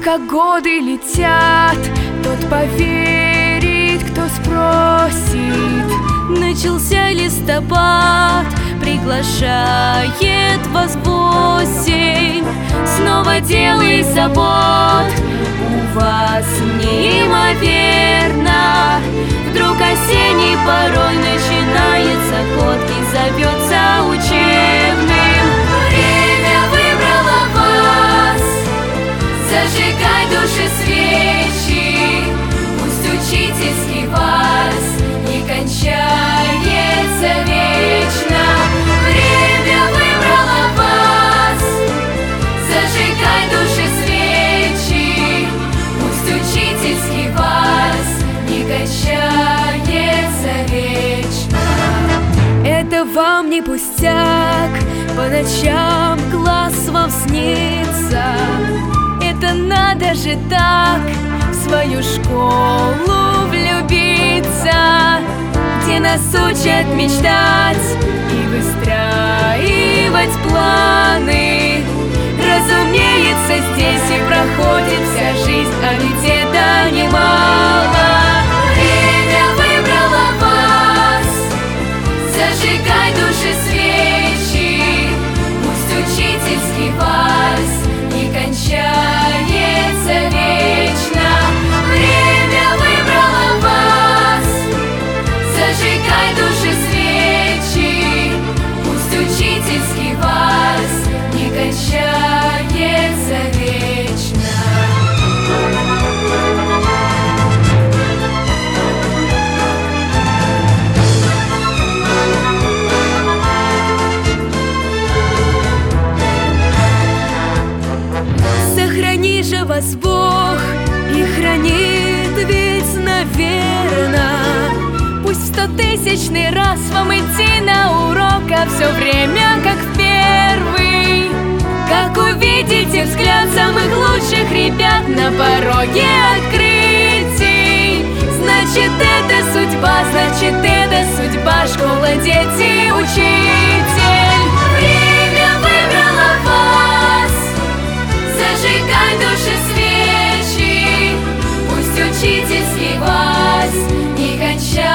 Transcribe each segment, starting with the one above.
как годы летят, тот поверит, кто спросит. Начался листопад, приглашает вас в осень. Снова дел и забот у вас неимоверно. Вдруг осенний порой начинается год и зовется учебным. Время выбрало вас, зажигай души свечи. Пусть учительский вальс не кончается вечно. Время выбрало вас, зажигай души свечи. Пусть учительский вальс не кончается вечно. Это вам не пустяк, по ночам глаз вам снится. Это надо же так в свою школу влюбиться, где нас учат мечтать и выстраивать планы. Разумеется, здесь и проходит вся жизнь, а ведь это немало. Время выбрало вас, зажигай души свечи. Пусть учительский вальс не кончается вечно. Время выбрало вас, зажигай души свечи. Пусть учительский вальс не кончается вечно. Сохрани же вас Бог и хранит ведь, наверно. Пусть в 100-тысячный раз вам идти на урок, а все время как в первый. Как увидите взгляд самых лучших ребят на пороге открытий, значит это судьба, значит это судьба. Школа, дети, учитель. Время выбрало вас, зажигай души свечи. Пусть учительский вальс не кончается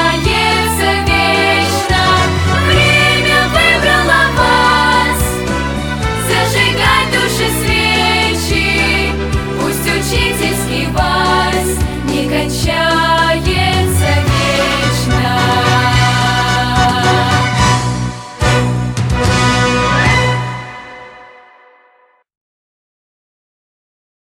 вечно. Время выбрало вас, зажигай души свечи. Пусть учительский вальс не кончается